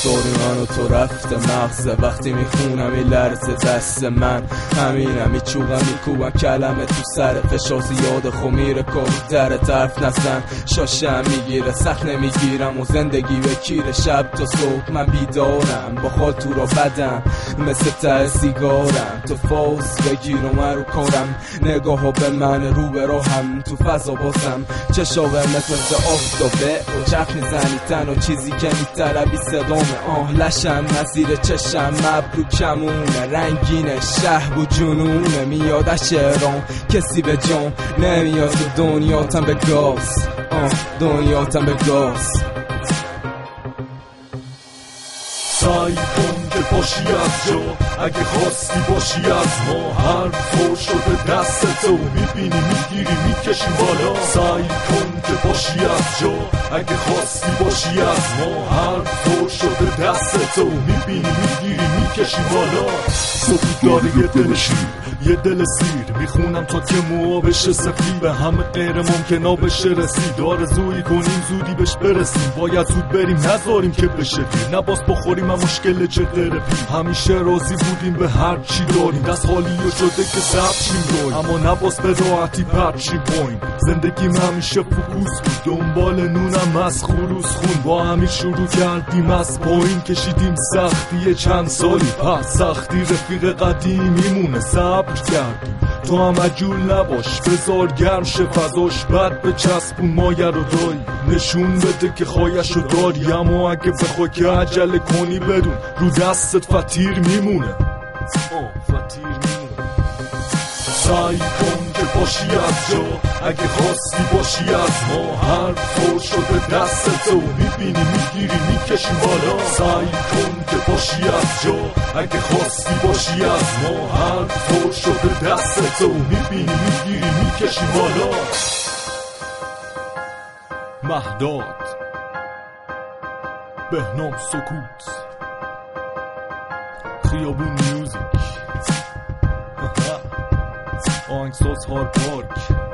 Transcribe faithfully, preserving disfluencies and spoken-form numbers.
رفتاری من و تو رفته مغزه. وقتی میخونم این لرزه دست من، همینم میچوغم میکوبم کلمه تو سر فشار زیاد خو میره که در طرف نزن. شاشم میگیره سخت نمیگیرم و زندگی به کیره. شب تا صبح من بیدارم با خال تو را بدم مثل ته سیگارم. تو فاز بگیر و من رو کنم نگاه ها به من رو به راهم تو فضا بازم. چشاور مثل مثل آفتابه و چرخ میزنی تنها چیزی که میطلبی صدام آه لشم نزیر چشم مبرو کمونه رنگینه شهب و جنونه. میاد از شعرام کسی به جام نمیاد و دنیاتم به گاز آه دنیاتم به گاز. سعی کن که باشی از جا اگه خواستی باشی از ما. هر طور شده دستتو میبینی میگیری میکشی بالا. سعی کن که باشی از جا اگه خواستی باشی از ما. هر طور شده دستتو میبینی میگیری میکشی بالا. صبح داره یه دل شیر یه دل سیر میخونم تا که موها بشه سفید. به همه غیر ممکنا بشه رسید. آرزویی کنیم زودی بهش برسیم. باید زود بریم نذاریم که بشه دیر. نباس بخوریم هم مشکل چه غیر پیر. همیشه راضی بودیم به هر چی داریم. دست خالی شده که سبچیم روی. اما نباس به راحتی پرچیم پوین. زندگیم همیشه فوکوس بود دنبال نونم از خروس خون. با همین شروع کردیم از پایین کشیدیم سختی چند سالی. پس سختی رفیق قدیم میمونه صبر کردیم. تو هم عجول نباش بذار گرم شه فضاش. بعد به چسبون مایه رو داری نشون بده که خواهش رو داری. اما اگه بخوای که عجله کنی بدون رو دستت فتیر میمونه آه فتیر میمونه. سعی کن که باشی از جا اگه خواستی باشی از ما. هر طور شده دستتو میبینی میگیری میکشی بالا. سعی کن که باشی از جا اگه خواستی باشی از ما. هر طور شده دستتو میبینی میگیری میکشی بالا. مهداد بهنام سکوت خیابون میوزیک آهنگساز هار پارک.